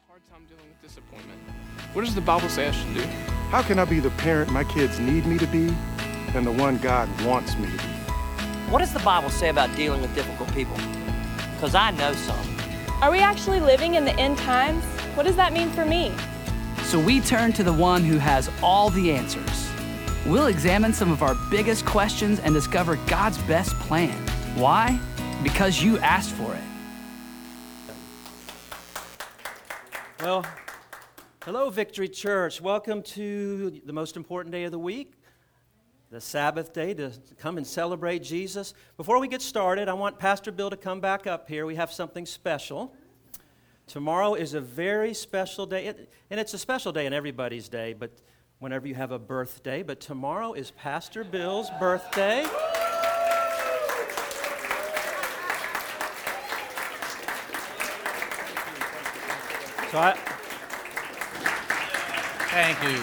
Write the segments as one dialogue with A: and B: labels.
A: hard time dealing with disappointment. What does the Bible say I should do?
B: How can I be the parent my kids need me to be and the one God wants me to be?
C: What does the Bible say about dealing with difficult people? Because I know some.
D: Are we actually living in the end times? What does that mean for me?
E: So we turn to the one who has all the answers. We'll examine some of our biggest questions and discover God's best plan. Why? Because you asked for it.
F: Well, hello, Victory Church. Welcome to the most important day of the week, the Sabbath day, to come and celebrate Jesus. Before we get started, I want Pastor Bill to come back up here. We have something special. Tomorrow is a very special day, and it's a special day in everybody's day, but whenever you have a birthday. But tomorrow is Pastor Bill's birthday.
G: Thank you.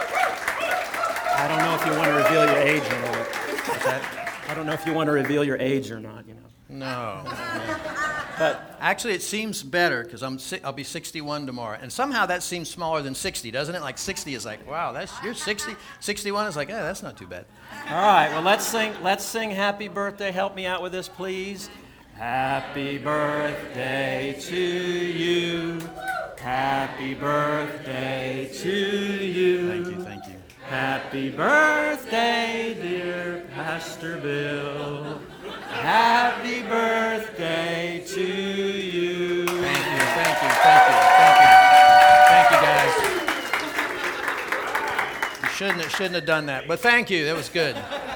F: I don't know if you want to reveal your age or not. I don't know if you want to reveal your age or not, you know.
G: No.
F: But
G: Actually, it seems better because I'll be 61 tomorrow. And somehow that seems smaller than 60, doesn't it? Like 60 is like, wow, you're 60. 61 is like, that's not too bad.
F: all right, well, let's sing Happy Birthday. Help me out with this, please. Happy birthday to you. Happy birthday to you.
G: Thank you.
F: Happy birthday, dear Pastor Bill. Happy birthday to you.
G: Thank you, guys. You shouldn't have done that, but thank you. That was good.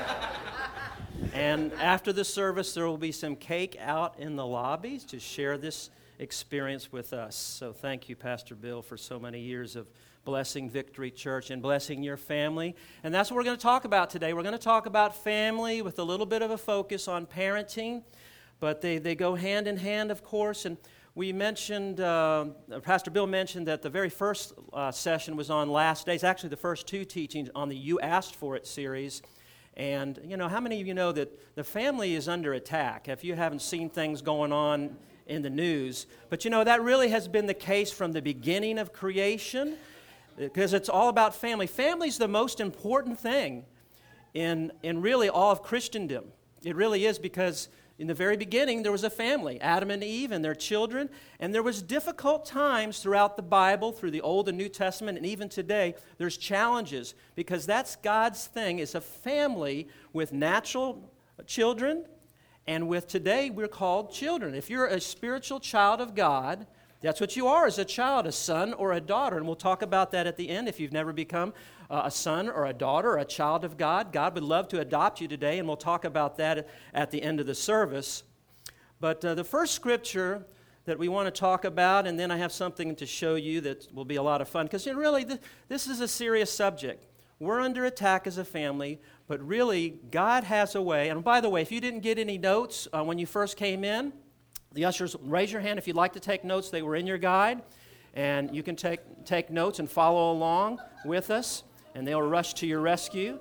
F: And after the service, there will be some cake out in the lobbies to share this experience with us. So thank you, Pastor Bill, for so many years of blessing Victory Church and blessing your family. And that's what we're going to talk about today. We're going to talk about family with a little bit of a focus on parenting, but they go hand in hand, of course. And we mentioned, Pastor Bill mentioned that the very first session was on last days, actually the first two teachings on the You Asked For It series. And, you know, how many of you know that the family is under attack? If you haven't seen things going on in the news. But, you know, that really has been the case from the beginning of creation, because it's all about family. Family's the most important thing in really all of Christendom. It really is, because in the very beginning there was a family, Adam and Eve and their children, and there was difficult times throughout the Bible, through the Old and New Testament, and even today there's challenges, because that's God's thing, is a family with natural children, and with today we're called children. If you're a spiritual child of God, that's what you are as a child, a son or a daughter. And we'll talk about that at the end. If you've never become a son or a daughter or a child of God, God would love to adopt you today, and we'll talk about that at the end of the service. But the first scripture that we want to talk about, and then I have something to show you that will be a lot of fun, because really this is a serious subject. We're under attack as a family, but really God has a way. And by the way, if you didn't get any notes when you first came in, the ushers, raise your hand if you'd like to take notes. They were in your guide, and you can take notes and follow along with us, and they'll rush to your rescue.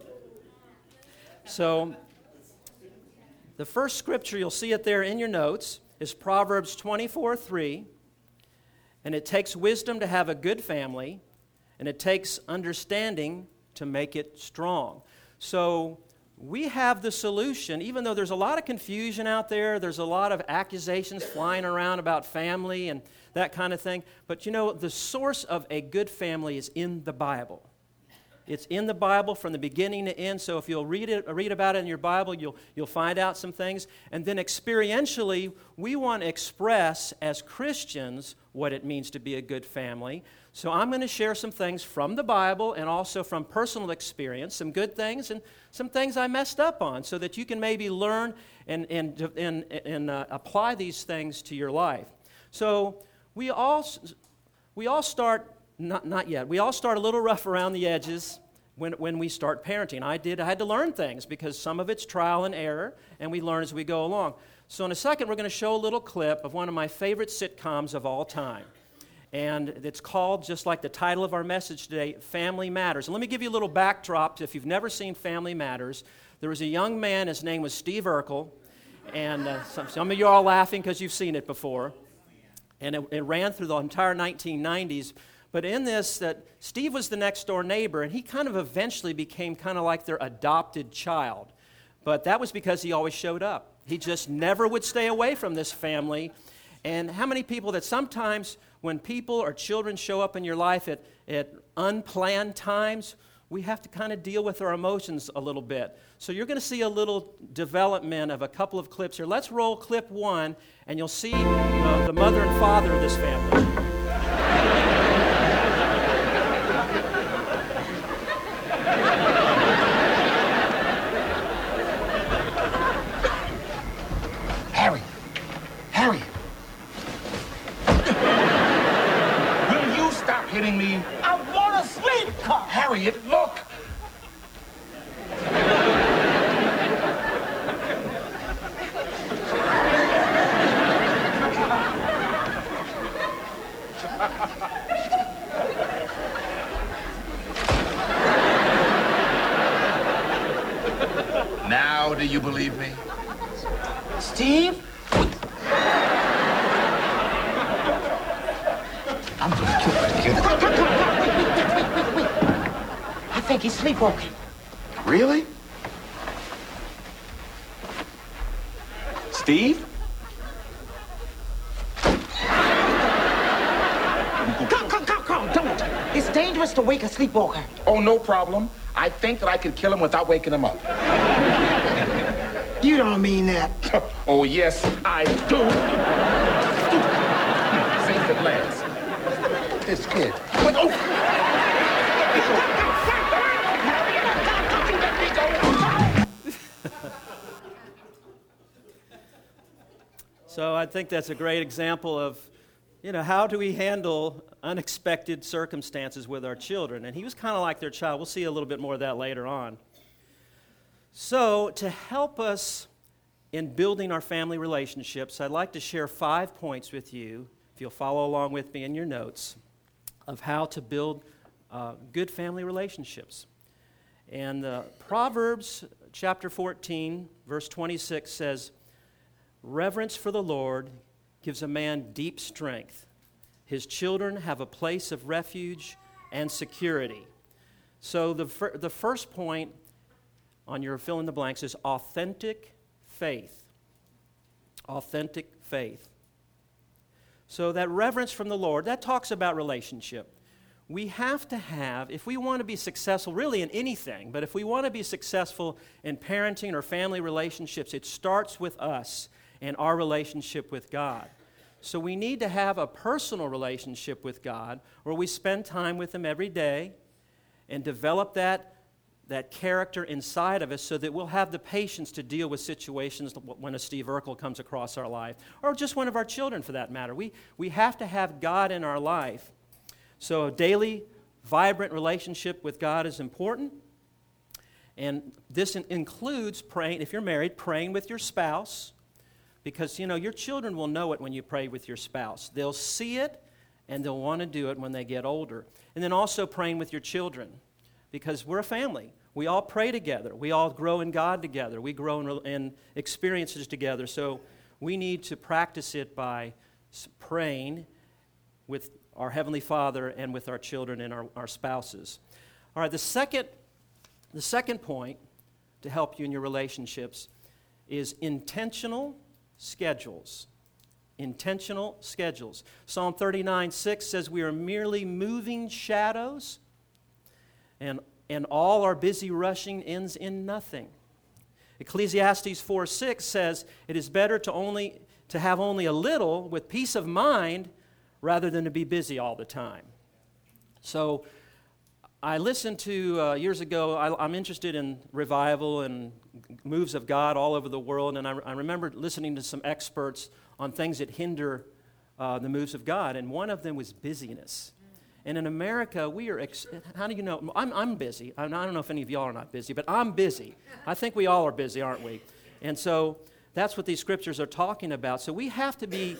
F: So the first scripture, you'll see it there in your notes, is Proverbs 24:3, and it takes wisdom to have a good family, and it takes understanding to make it strong. So we have the solution, even though there's a lot of confusion out there, there's a lot of accusations flying around about family and that kind of thing. But you know, the source of a good family is in the Bible. It's in the Bible from the beginning to end. So if you'll read about it in your Bible, you'll find out some things. And then experientially, we want to express as Christians what it means to be a good family. So I'm going to share some things from the Bible and also from personal experience, some good things and some things I messed up on, so that you can maybe learn and apply these things to your life. So we all start, not yet, we all start a little rough around the edges when we start parenting. I had to learn things, because some of it's trial and error, and we learn as we go along. So in a second, we're going to show a little clip of one of my favorite sitcoms of all time. And it's called, just like the title of our message today, Family Matters. And let me give you a little backdrop. If you've never seen Family Matters, there was a young man, his name was Steve Urkel, and some of you are all laughing because you've seen it before. And it ran through the entire 1990s. But in this, that Steve was the next door neighbor, and he kind of eventually became kind of like their adopted child. But that was because he always showed up. He just never would stay away from this family. And how many people that sometimes when people or children show up in your life at unplanned times, we have to kind of deal with our emotions a little bit. So you're going to see a little development of a couple of clips here. Let's roll clip 1, and you'll see the mother and father of this family.
H: Harry! Will you stop hitting me?
I: I want to sleep, Carl.
H: Harriet, look! Now, do you believe me?
I: Steve?
H: I'm gonna kill that kid.
I: Wait. I think he's sleepwalking.
H: Really? Steve?
I: Carl, don't. It's dangerous to wake a sleepwalker.
H: Oh, no problem. I think that I could kill him without waking him up.
I: You don't mean that.
H: Oh, yes, I do. Safe at last. This kid. But,
F: So I think that's a great example of, how do we handle unexpected circumstances with our children? And he was kind of like their child. We'll see a little bit more of that later on. So to help us in building our family relationships, I'd like to share 5 points with you, if you'll follow along with me in your notes, of how to build good family relationships. And Proverbs chapter 14, verse 26 says, "Reverence for the Lord gives a man deep strength. His children have a place of refuge and security." So the first point on your fill in the blanks is authentic faith. Authentic faith. So that reverence from the Lord, that talks about relationship. We have to have, if we want to be successful really in anything, but if we want to be successful in parenting or family relationships, it starts with us and our relationship with God. So we need to have a personal relationship with God where we spend time with Him every day and develop that character inside of us so that we'll have the patience to deal with situations when a Steve Urkel comes across our life, or just one of our children for that matter. We have to have God in our life. So a daily, vibrant relationship with God is important. And this includes praying, if you're married, praying with your spouse, because, your children will know it when you pray with your spouse. They'll see it, and they'll want to do it when they get older. And then also praying with your children, because we're a family. We all pray together. We all grow in God together. We grow in experiences together. So we need to practice it by praying with our Heavenly Father and with our children and our spouses. All right, the second point to help you in your relationships is intentional schedules. Intentional schedules. Psalm 39:6 says we are merely moving shadows, and all our busy rushing ends in nothing. Ecclesiastes 4:6 says it is better to have only a little with peace of mind rather than to be busy all the time. So I listened to, years ago, I'm interested in revival and moves of God all over the world, and I remember listening to some experts on things that hinder the moves of God, and one of them was busyness. And in America, we are, how do you know? I'm busy. I don't know if any of y'all are not busy, but I'm busy. I think we all are busy, aren't we? And so that's what these scriptures are talking about. So we have to be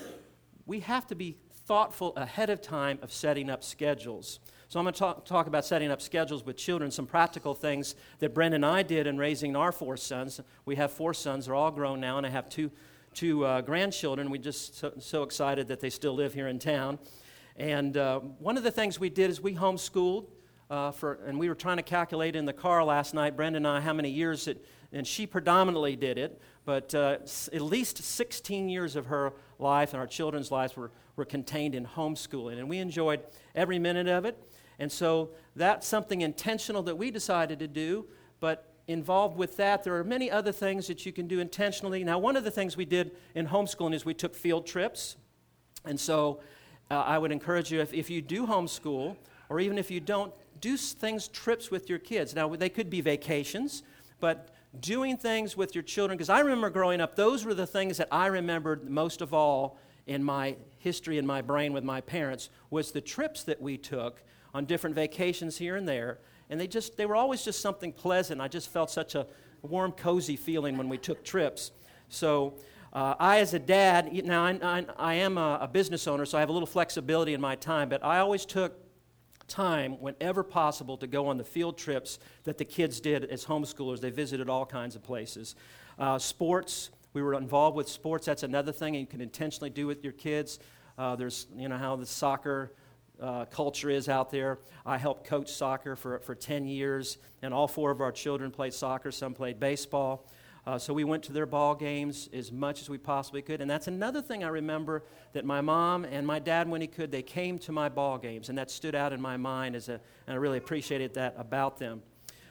F: thoughtful ahead of time of setting up schedules. So I'm going to talk about setting up schedules with children, some practical things that Brenda and I did in raising our 4 sons. We have 4 sons. They're all grown now, and I have two two grandchildren. We're just so excited that they still live here in town. And one of the things we did is we homeschooled, and we were trying to calculate in the car last night, Brenda and I, how many years and she predominantly did it, but at least 16 years of her life and our children's lives were contained in homeschooling, and we enjoyed every minute of it. And so that's something intentional that we decided to do, but involved with that, there are many other things that you can do intentionally. Now, one of the things we did in homeschooling is we took field trips, and so I would encourage you, if you do homeschool, or even if you don't, do trips with your kids. Now, they could be vacations, but doing things with your children, because I remember growing up, those were the things that I remembered most of all in my history in my brain with my parents, was the trips that we took on different vacations here and there. And they were always just something pleasant. I just felt such a warm, cozy feeling when we took trips. So I, as a dad, now I am a business owner, so I have a little flexibility in my time, but I always took time whenever possible to go on the field trips that the kids did as homeschoolers. They visited all kinds of places. Sports, we were involved with sports. That's another thing you can intentionally do with your kids. There's, how the soccer culture is out there. I helped coach soccer for 10 years, and all 4 of our children played soccer. Some played baseball. So we went to their ball games as much as we possibly could. And that's another thing I remember, that my mom and my dad, when he could, they came to my ball games, and that stood out in my mind, and I really appreciated that about them.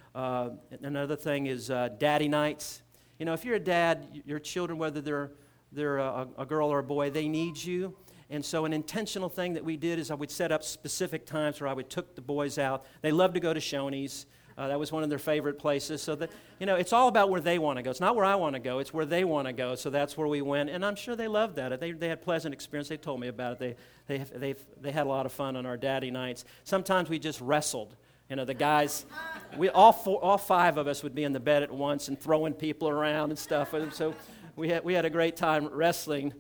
F: Another thing is daddy nights. If you're a dad, your children, whether they're a girl or a boy, they need you. And so an intentional thing that we did is I would set up specific times where I would took the boys out. They love to go to Shoney's. That was one of their favorite places. So that, it's all about where they want to go. It's not where I want to go. It's where they want to go. So that's where we went. And I'm sure they loved that. They had pleasant experience. They told me about it. They had a lot of fun on our daddy nights. Sometimes we just wrestled. The guys, all 5 of us would be in the bed at once and throwing people around and stuff. And so we had a great time wrestling.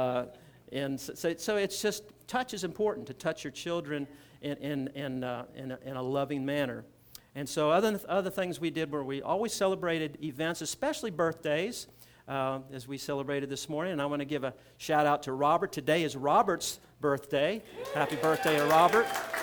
F: And so it's just, touch is important, to touch your children in a loving manner. And so other things we did were we always celebrated events, especially birthdays, as we celebrated this morning. And I want to give a shout out to Robert. Today is Robert's birthday. Happy birthday to Robert.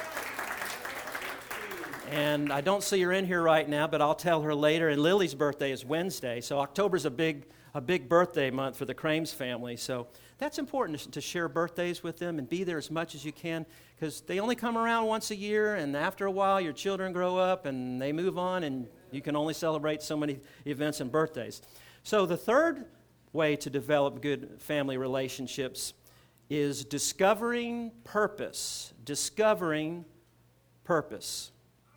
F: And I don't see her in here right now, but I'll tell her later. And Lily's birthday is Wednesday. So October's a big birthday month for the Crames family. So that's important to share birthdays with them and be there as much as you can, because they only come around once a year, and after a while your children grow up and they move on, and you can only celebrate so many events and birthdays. So the third way to develop good family relationships is discovering purpose. Discovering purpose.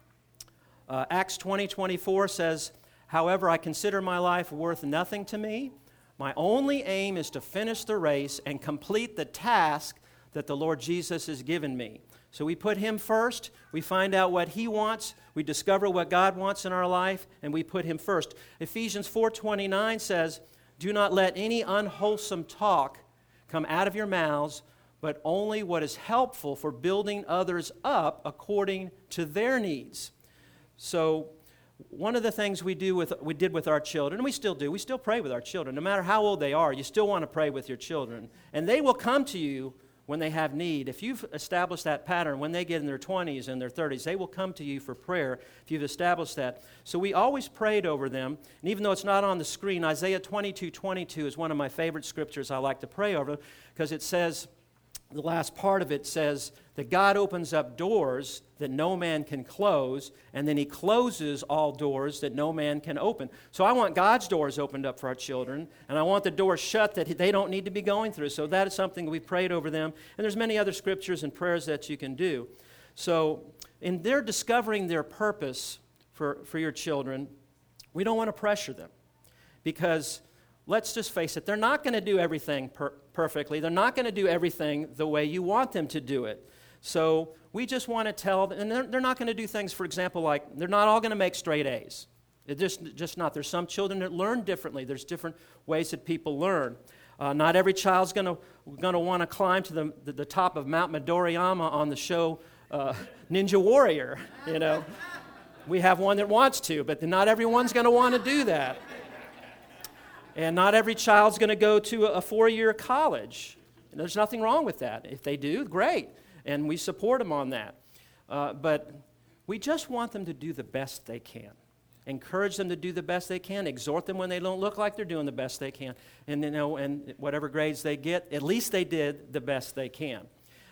F: Acts 20:24 says, "However, I consider my life worth nothing to me. My only aim is to finish the race and complete the task that the Lord Jesus has given me." So we put Him first. We find out what He wants. We discover what God wants in our life, and we put Him first. Ephesians 4:29 says, "Do not let any unwholesome talk come out of your mouths, but only what is helpful for building others up according to their needs." So one of the things we did with our children, and we still do, we still pray with our children. No matter how old they are, you still want to pray with your children. And they will come to you when they have need. If you've established that pattern, when they get in their 20s and their 30s, they will come to you for prayer if you've established that. So we always prayed over them. And even though it's not on the screen, Isaiah 22:22 is one of my favorite scriptures I like to pray over, because it says, the last part of it says that God opens up doors that no man can close, and then He closes all doors that no man can open. So I want God's doors opened up for our children, and I want the doors shut that they don't need to be going through. So that is something we prayed over them. And there's many other scriptures and prayers that you can do. So in their discovering their purpose for your children, we don't want to pressure them, because let's just face it, they're not going to do everything perfectly. They're not going to do everything the way you want them to do it. So we just want to tell them, and they're not going to do things, for example, like they're not all going to make straight A's. It's just not. There's some children that learn differently. There's different ways that people learn. Not every child's going to want to climb to the top of Mount Midoriyama on the show Ninja Warrior. We have one that wants to, but not everyone's going to want to do that. And not every child's going to go to a 4-year college. And there's nothing wrong with that. If they do, great. And we support them on that. But we just want them to do the best they can. Encourage them to do the best they can. Exhort them when they don't look like they're doing the best they can. And, and whatever grades they get, at least they did the best they can.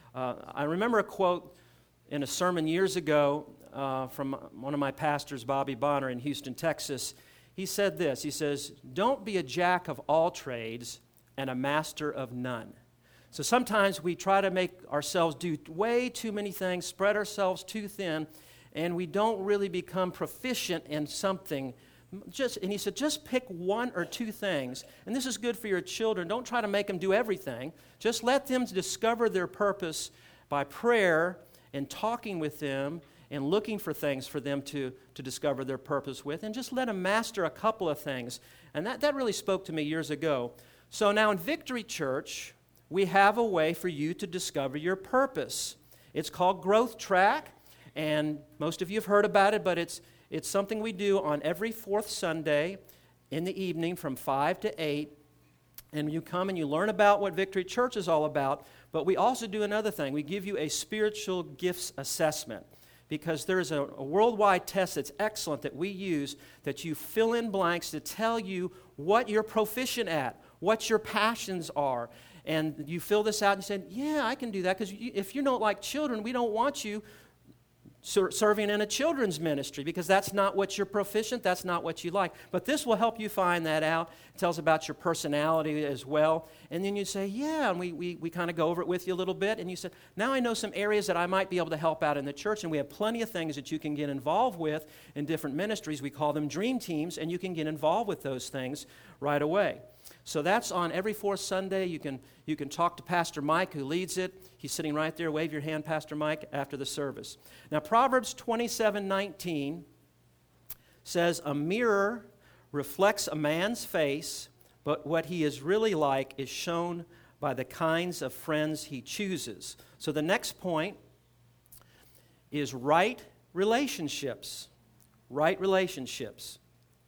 F: I remember a quote in a sermon years ago from one of my pastors, Bobby Bonner, in Houston, Texas. He said this. He says, "Don't be a jack of all trades and a master of none." So sometimes we try to make ourselves do way too many things, spread ourselves too thin, and we don't really become proficient in something. And he said, just pick 1 or 2 things. And this is good for your children. Don't try to make them do everything. Just let them discover their purpose by prayer and talking with them and looking for things for them to discover their purpose with. And just let them master a couple of things. And that really spoke to me years ago. So now in Victory Church, we have a way for you to discover your purpose. It's called Growth Track, and most of you have heard about it, but it's something we do on every 4th Sunday in the evening from 5 to 8, and you come and you learn about what Victory Church is all about, but we also do another thing. We give you a spiritual gifts assessment, because there's a worldwide test that's excellent that we use that you fill in blanks to tell you what you're proficient at, what your passions are. And you fill this out and you say, yeah, I can do that, because if you don't like children, we don't want you serving in a children's ministry, because that's not what you're proficient, that's not what you like. But this will help you find that out. It tells about your personality as well. And then you say, yeah, and we kind of go over it with you a little bit. And you say, now I know some areas that I might be able to help out in the church, and we have plenty of things that you can get involved with in different ministries. We call them dream teams, and you can get involved with those things right away. So that's on every 4th Sunday. You can talk to Pastor Mike, who leads it. He's sitting right there. Wave your hand, Pastor Mike, after the service. Now, Proverbs 27:19 says, "A mirror reflects a man's face, but what he is really like is shown by the kinds of friends he chooses." So the next point is right relationships. Right relationships.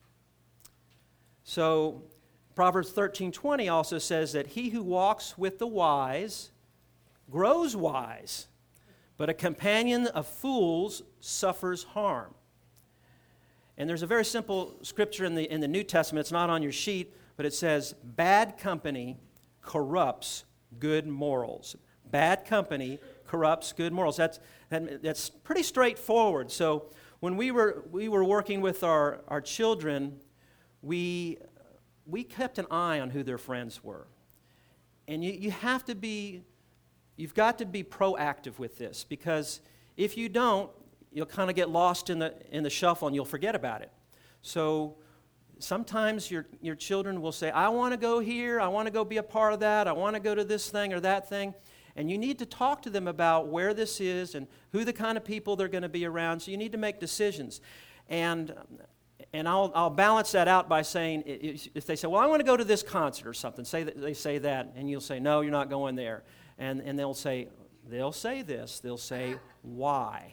F: So Proverbs 13:20 also says that he who walks with the wise grows wise, but a companion of fools suffers harm. And there's a very simple scripture in the New Testament. It's not on your sheet, but it says, "Bad company corrupts good morals." Bad company corrupts good morals. That's pretty straightforward. So when we were working with our children, we kept an eye on who their friends were. And you've got to be proactive with this, because if you don't, you'll kind of get lost in the shuffle and you'll forget about it. So sometimes your children will say, I want to go here, I want to go be a part of that, I want to go to this thing or that thing. And you need to talk to them about where this is and who the kind of people they're going to be around. So you need to make decisions. And I'll balance that out by saying, if they say, well, I want to go to this concert or something, they say that, and you'll say, no, you're not going there. And they'll say this, they'll say, why?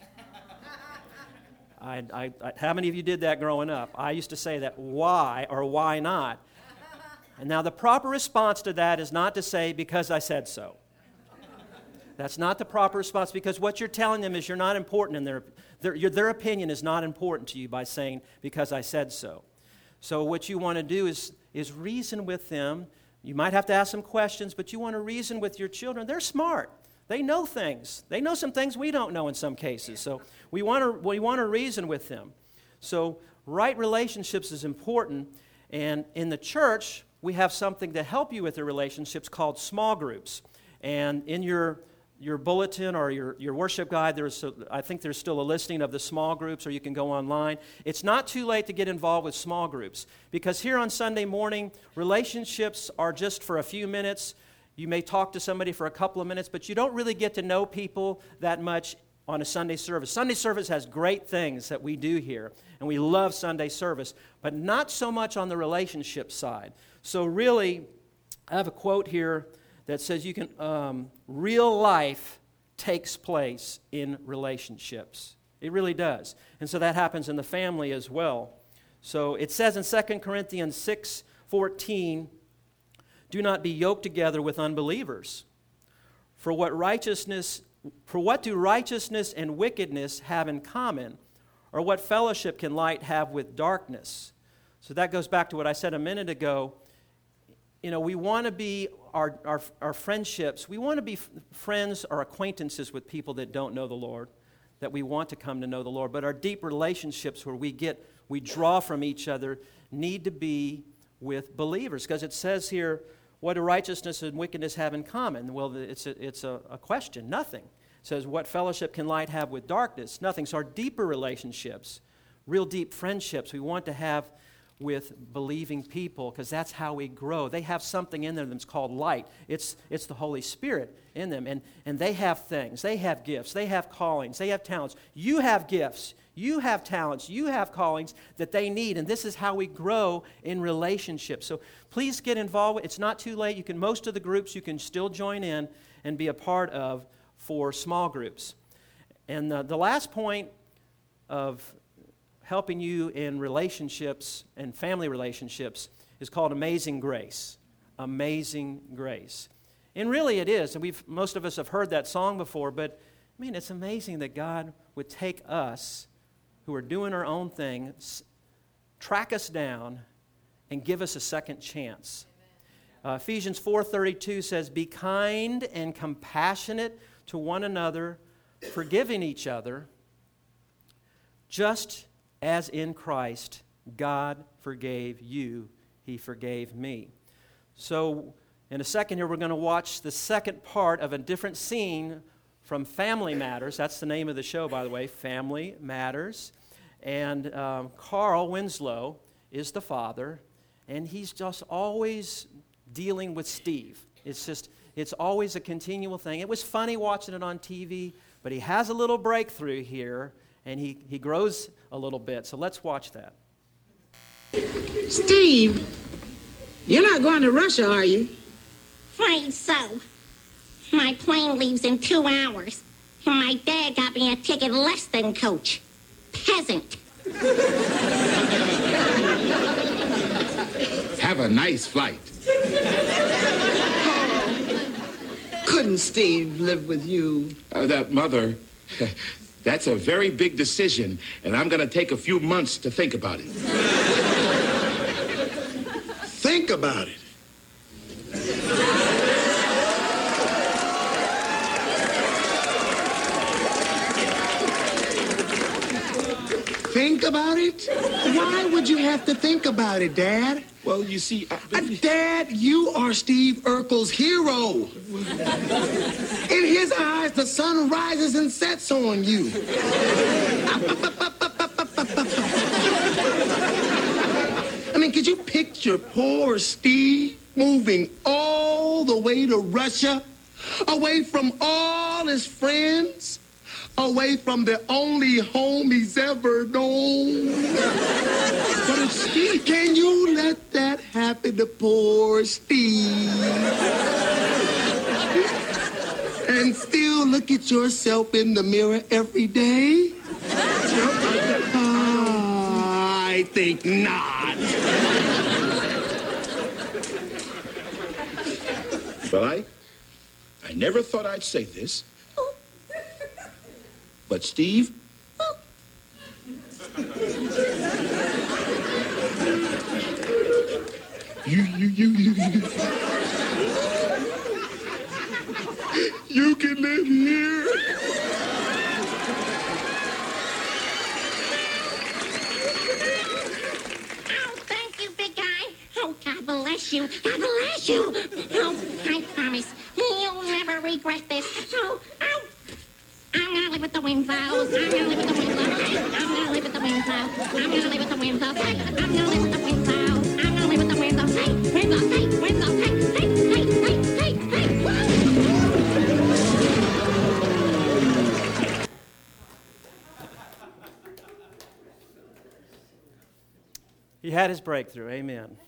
F: How many of you did that growing up? I used to say that, why or why not? And now the proper response to that is not to say, because I said so. That's not the proper response, because what you're telling them is you're not important, and their opinion is not important to you by saying, because I said so. So what you want to do is reason with them. You might have to ask some questions, but you want to reason with your children. They're smart. They know things. They know some things we don't know in some cases. So we want to reason with them. So right relationships is important. And in the church, we have something to help you with the relationships called small groups. And in your bulletin or your worship guide, I think there's still a listing of the small groups, or you can go online. It's not too late to get involved with small groups, because here on Sunday morning, relationships are just for a few minutes. You may talk to somebody for a couple of minutes, but you don't really get to know people that much on a Sunday service. Sunday service has great things that we do here, and we love Sunday service, but not so much on the relationship side. So really, I have a quote here that says real life takes place in relationships. It really does. And so that happens in the family as well. So it says in 2 Corinthians 6, 14, do not be yoked together with unbelievers. For what do righteousness and wickedness have in common? Or what fellowship can light have with darkness? So that goes back to what I said a minute ago. You know, we want to be our friendships. We want to be friends or acquaintances with people that don't know the Lord, that we want to come to know the Lord. But our deep relationships where we draw from each other need to be with believers. Because it says here, what do righteousness and wickedness have in common? Well, it's a question. Nothing. It says, what fellowship can light have with darkness? Nothing. So our deeper relationships, real deep friendships, we want to have with believing people, because that's how we grow. They have something in them that's called light. It's the Holy Spirit in them. And they have things. They have gifts. They have callings. They have talents. You have gifts. You have talents. You have callings that they need. And this is how we grow in relationships. So please get involved. It's not too late. Most of the groups you can still join in and be a part of for small groups. And the last point of helping you in relationships and family relationships is called Amazing Grace. Amazing Grace. And really it is. And most of us have heard that song before, but I mean, it's amazing that God would take us who are doing our own thing, track us down, and give us a second chance. Ephesians 4:32 says, be kind and compassionate to one another, forgiving each other, just as in Christ God forgave you, He forgave me. So in a second here, we're going to watch the second part of a different scene from Family Matters. That's the name of the show, by the way, Family Matters. And Carl Winslow is the father, and he's just always dealing with Steve. It's always a continual thing. It was funny watching it on TV, but he has a little breakthrough here, and he grows a little bit. So let's watch that.
I: Steve, you're not going to Russia, are you?
J: Afraid so. My plane leaves in 2 hours, and my dad got me a ticket less than coach. Peasant.
H: Have a nice flight.
I: Couldn't Steve live with you?
H: That mother, that's a very big decision, and I'm going to take a few months to think about it.
B: Think about it. Think about it? Why would you have to think about it, Dad?
H: Well, you see,
B: Dad, you are Steve Urkel's hero. In his eyes, the sun rises and sets on you. I mean, could you picture poor Steve moving all the way to Russia, away from all his friends, away from the only home he's ever known? But Steve, can you let that happen to poor Steve? And still look at yourself in the mirror every day? I think not.
H: Well, I never thought I'd say this. But Steve,
B: you can live here.
J: Oh, thank you, big guy. Oh, God bless you. God bless you. Oh, I promise you'll never regret this. Oh. I'm gonna live with the wind blows. I'm gonna live with the wind blows. I'm gonna live with the wind blows. I'm gonna live with the wind blows. I'm gonna live with the wind blows. I'm gonna live with the wind blows. Hey, wind blows. Hey, wind blows. Hey, hey, hey, hey, hey.
F: He had his breakthrough. Amen.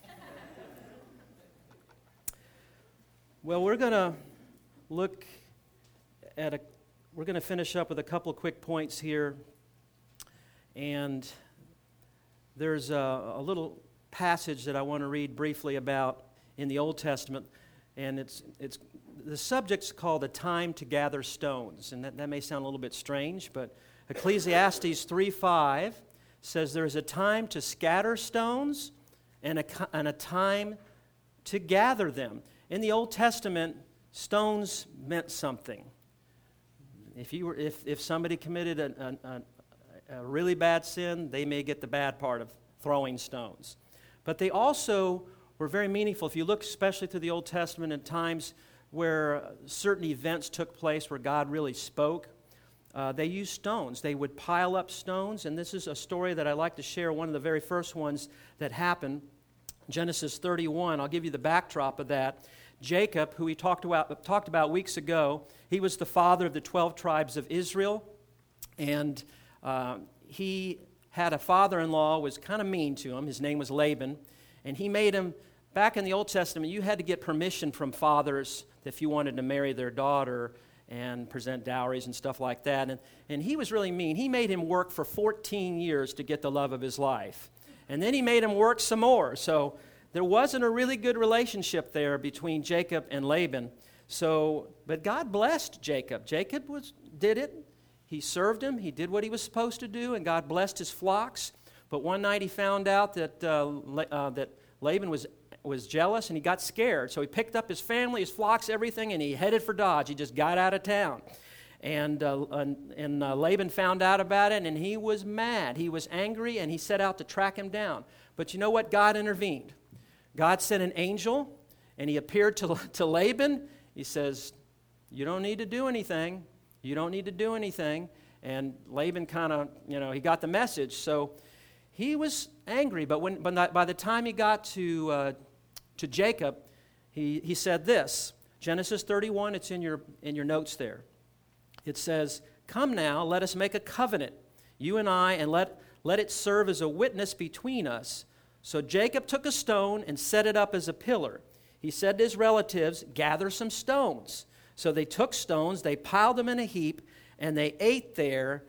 F: Well, we're going to look at we're going to finish up with a couple of quick points here. And there's a little passage that I want to read briefly about in the Old Testament, and it's the subject's called "A Time to Gather Stones," and that may sound a little bit strange, but Ecclesiastes 3:5 says there is a time to scatter stones and a time to gather them. In the Old Testament, stones meant something. If somebody committed a really bad sin, they may get the bad part of throwing stones. But they also were very meaningful. If you look especially to the Old Testament at times where certain events took place where God really spoke, they used stones. They would pile up stones, and this is a story that I like to share, one of the very first ones that happened. Genesis 31, I'll give you the backdrop of that. Jacob, who we talked about weeks ago, he was the father of the 12 tribes of Israel, and he had a father-in-law who was kind of mean to him. His name was Laban, and he made him, back in the Old Testament, you had to get permission from fathers if you wanted to marry their daughter and present dowries and stuff like that, and he was really mean. He made him work for 14 years to get the love of his life, and then he made him work some more, so there wasn't a really good relationship there between Jacob and Laban. But God blessed Jacob. Jacob did it. He served him. He did what he was supposed to do, and God blessed his flocks. But one night he found out that Laban was jealous, and he got scared. So he picked up his family, his flocks, everything, and he headed for Dodge. He just got out of town. And Laban found out about it, and he was mad. He was angry, and he set out to track him down. But you know what? God intervened. God sent an angel, and he appeared to Laban. He says, you don't need to do anything. You don't need to do anything. And Laban kind of, he got the message. So he was angry. But by the time he got to Jacob, he said this. Genesis 31, it's in your notes there. It says, "Come now, let us make a covenant, you and I, and let it serve as a witness between us." So Jacob took a stone and set it up as a pillar. He said to his relatives, "Gather some stones." So they took stones, they piled them in a heap, and they ate there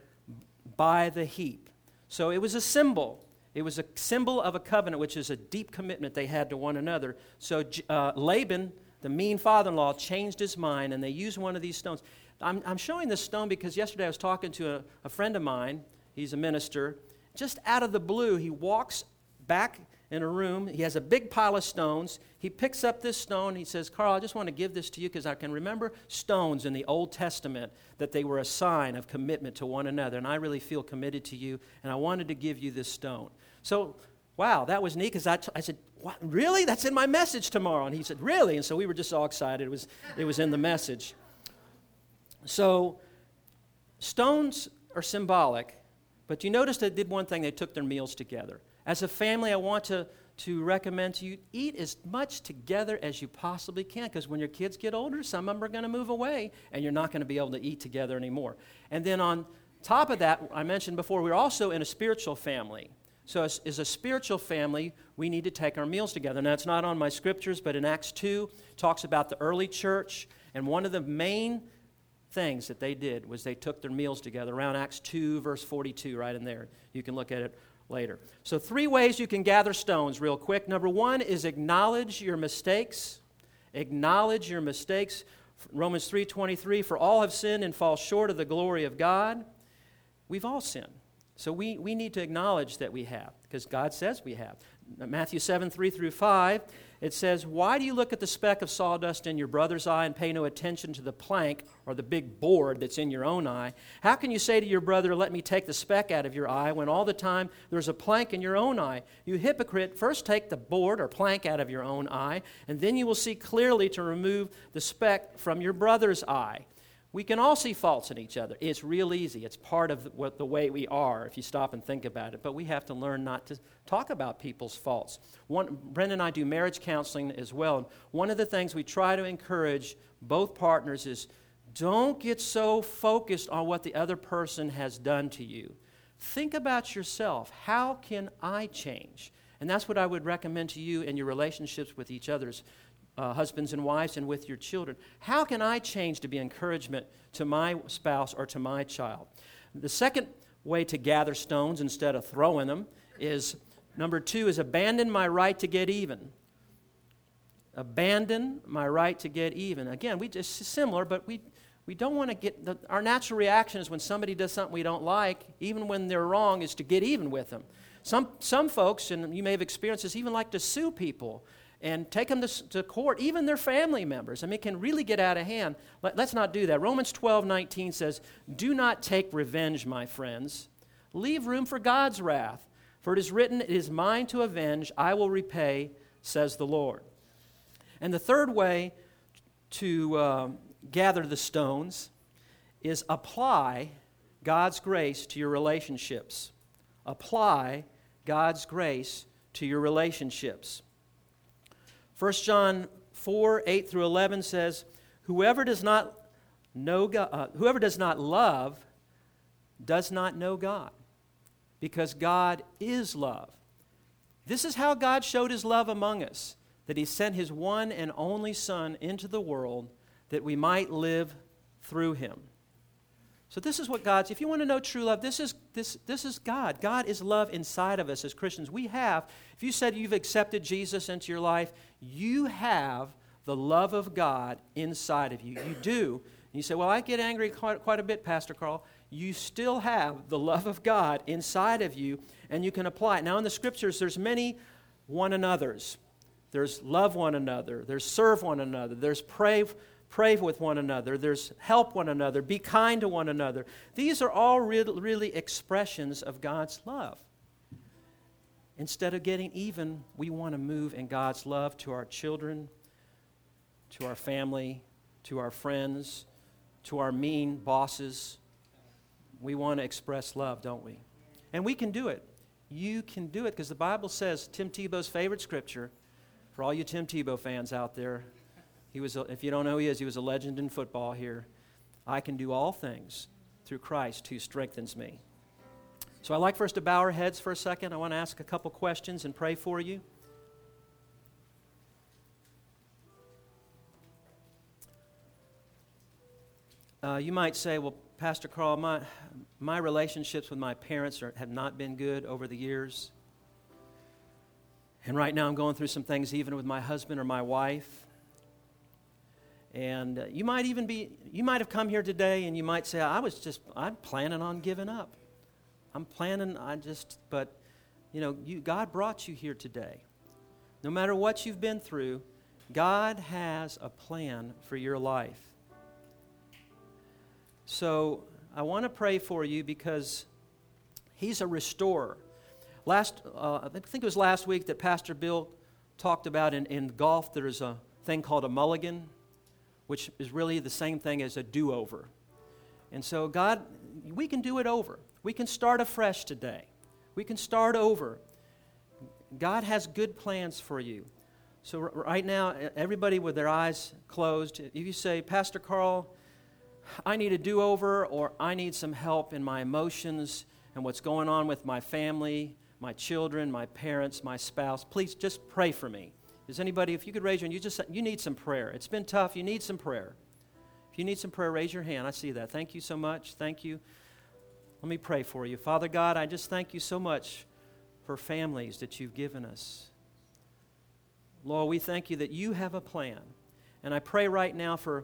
F: by the heap. So it was a symbol. It was a symbol of a covenant, which is a deep commitment they had to one another. So Laban, the mean father-in-law, changed his mind, and they used one of these stones. I'm showing this stone because yesterday I was talking to a friend of mine. He's a minister. Just out of the blue, he walks back in a room. He has a big pile of stones. He picks up this stone. He says, "Carl, I just want to give this to you because I can remember stones in the Old Testament that they were a sign of commitment to one another, and I really feel committed to you, and I wanted to give you this stone." So, wow, that was neat because I said, "What, really? That's in my message tomorrow." And he said, "Really?" And so we were just all excited. It was in the message. So stones are symbolic, but you notice they did one thing. They took their meals together. As a family, I want to recommend to you, eat as much together as you possibly can, because when your kids get older, some of them are going to move away, and you're not going to be able to eat together anymore. And then on top of that, I mentioned before, we're also in a spiritual family. So as a spiritual family, we need to take our meals together. Now, it's not on my scriptures, but in Acts 2, it talks about the early church, and one of the main things that they did was they took their meals together, around Acts 2, verse 42, right in there. You can look at it later. So 3 ways you can gather stones real quick. Number 1 is acknowledge your mistakes. Acknowledge your mistakes. Romans 3:23, "For all have sinned and fall short of the glory of God." We've all sinned. So we need to acknowledge that we have, because God says we have. Matthew 7:3-5, it says, "Why do you look at the speck of sawdust in your brother's eye and pay no attention to the plank or the big board that's in your own eye? How can you say to your brother, 'Let me take the speck out of your eye,' when all the time there's a plank in your own eye? You hypocrite, first take the board or plank out of your own eye, and then you will see clearly to remove the speck from your brother's eye." We can all see faults in each other. It's real easy. It's part of the way we are, if you stop and think about it. But we have to learn not to talk about people's faults. Brenda and I do marriage counseling as well. And one of the things we try to encourage both partners is don't get so focused on what the other person has done to you. Think about yourself. How can I change? And that's what I would recommend to you in your relationships with each other's husbands and wives, and with your children. How can I change to be encouragement to my spouse or to my child? The second way to gather stones instead of throwing them is Number 2 is abandon my right to get even. Abandon my right to get even. Again, it's similar, but we don't want to get, our natural reaction is when somebody does something we don't like, even when they're wrong, is to get even with them. Some folks, and you may have experienced this, even like to sue people and take them to court, even their family members. I mean, it can really get out of hand. Let's not do that. Romans 12:19 says, do not take revenge, my friends. Leave room for God's wrath. For it is written, it is mine to avenge, I will repay, says the Lord. And the third way to gather the stones is apply God's grace to your relationships. Apply God's grace to your relationships. 1 John 4:8-11 says, whoever does not love does not know God, because God is love. This is how God showed his love among us, that he sent his one and only Son into the world that we might live through him. So this is what God's, if you want to know true love, this is God. God is love inside of us as Christians. We have, if you said you've accepted Jesus into your life, you have the love of God inside of you. You do. And you say, well, I get angry quite a bit, Pastor Carl. You still have the love of God inside of you, and you can apply it. Now in the Scriptures, there's many one another's. There's love one another. There's serve one another. There's pray with one another. There's help one another. Be kind to one another. These are all really expressions of God's love. Instead of getting even, we want to move in God's love to our children, to our family, to our friends, to our mean bosses. We want to express love, don't we? And we can do it. You can do it because the Bible says, Tim Tebow's favorite scripture, for all you Tim Tebow fans out there, if you don't know who he was a legend in football here. I can do all things through Christ who strengthens me. So I'd like for us to bow our heads for a second. I want to ask a couple questions and pray for you. You might say, well, Pastor Carl, my relationships with my parents have not been good over the years. And right now I'm going through some things even with my husband or my wife. And you might have come here today and you might say, I'm planning on giving up. But God brought you here today. No matter what you've been through, God has a plan for your life. So I want to pray for you because he's a restorer. I think it was last week that Pastor Bill talked about in golf there's a thing called a mulligan, which is really the same thing as a do-over. And so God, we can do it over. We can start afresh today. We can start over. God has good plans for you. So right now, everybody with their eyes closed, if you say, Pastor Carl, I need a do-over, or I need some help in my emotions and what's going on with my family, my children, my parents, my spouse, please just pray for me. Is anybody, if you could raise your hand, you need some prayer. It's been tough, you need some prayer. If you need some prayer, raise your hand. I see that. Thank you so much. Thank you. Let me pray for you. Father God, I just thank you so much for families that you've given us. Lord, we thank you that you have a plan. And I pray right now for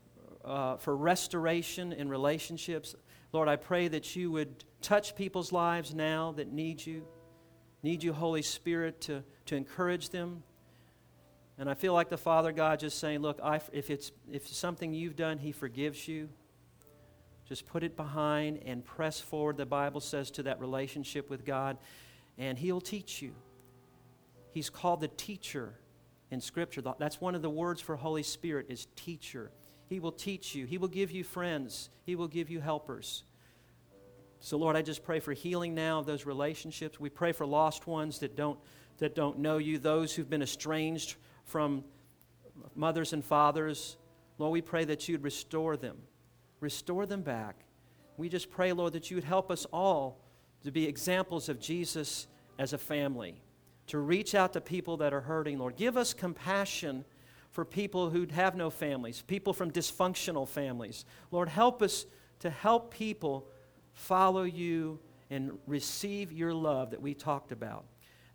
F: restoration in relationships. Lord, I pray that you would touch people's lives now that need you, Holy Spirit, to encourage them. And I feel like the Father God just saying, look, if it's something you've done, he forgives you. Just put it behind and press forward, the Bible says, to that relationship with God, and he'll teach you. He's called the teacher in Scripture. That's one of the words for Holy Spirit is teacher. He will teach you. He will give you friends. He will give you helpers. So, Lord, I just pray for healing now of those relationships. We pray for lost ones that don't know you, those who've been estranged from mothers and fathers. Lord, we pray that you'd restore them. Restore them back. We just pray, Lord, that you would help us all to be examples of Jesus as a family, to reach out to people that are hurting, Lord. Give us compassion for people who have no families, people from dysfunctional families. Lord, help us to help people follow you and receive your love that we talked about.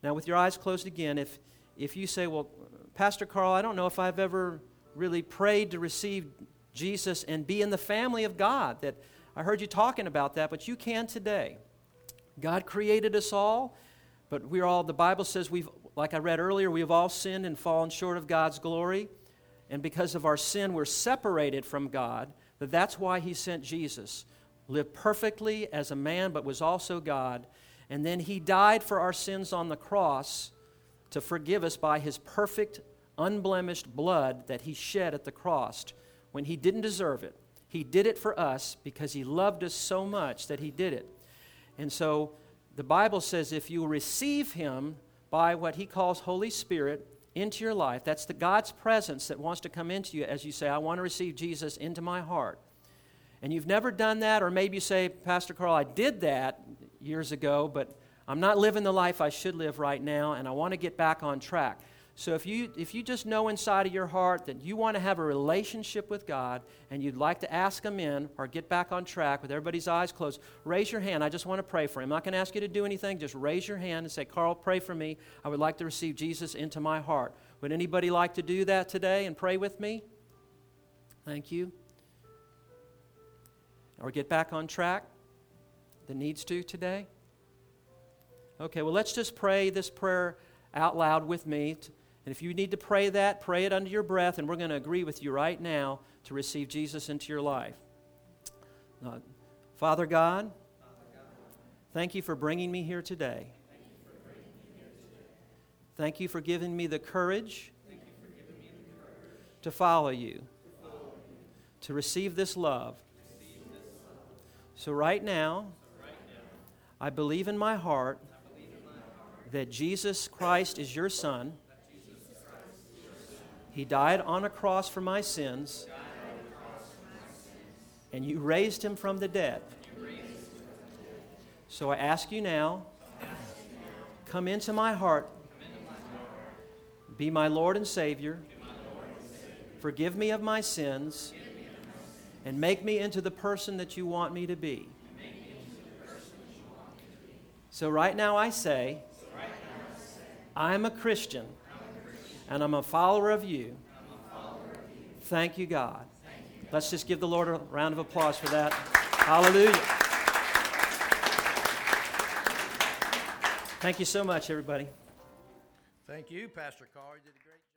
F: Now, with your eyes closed again, if you say, well, Pastor Carl, I don't know if I've ever really prayed to receive Jesus and be in the family of God, that I heard you talking about that, but you can today. God created us all, but we're all, the Bible says like I read earlier, we have all sinned and fallen short of God's glory. And because of our sin, we're separated from God. That's why He sent Jesus. Lived perfectly as a man, but was also God. And then He died for our sins on the cross to forgive us by His perfect, unblemished blood that He shed at the cross when He didn't deserve it. He did it for us because He loved us so much that He did it. And so the Bible says if you receive Him by what He calls Holy Spirit into your life, that's the God's presence that wants to come into you as you say, I want to receive Jesus into my heart. And you've never done that, or maybe you say, Pastor Carl, I did that years ago, but I'm not living the life I should live right now, and I want to get back on track. So if you just know inside of your heart that you want to have a relationship with God and you'd like to ask Him in or get back on track with everybody's eyes closed, raise your hand. I just want to pray for Him. I'm not going to ask you to do anything. Just raise your hand and say, Carl, pray for me. I would like to receive Jesus into my heart. Would anybody like to do that today and pray with me? Thank you. Or get back on track that needs to today? Okay, well, let's just pray this prayer out loud with me. And if you need to pray that, pray it under your breath, and we're going to agree with you right now to receive Jesus into your life. Father God, thank you for bringing me here today. Thank you for giving me the courage to follow you, to receive this love. So right now, I believe in my heart that Jesus Christ is your Son. He died on a cross for my sins, and you raised Him from the dead. So I ask you now, come into my heart, be my Lord and Savior, forgive me of my sins, and make me into the person that you want me to be. So right now I say, I'm a Christian, and I'm a follower of you. Thank you, God. Let's just give the Lord a round of applause for that. Hallelujah. Thank you so much, everybody.
G: Thank you, Pastor Carl. You did a great job.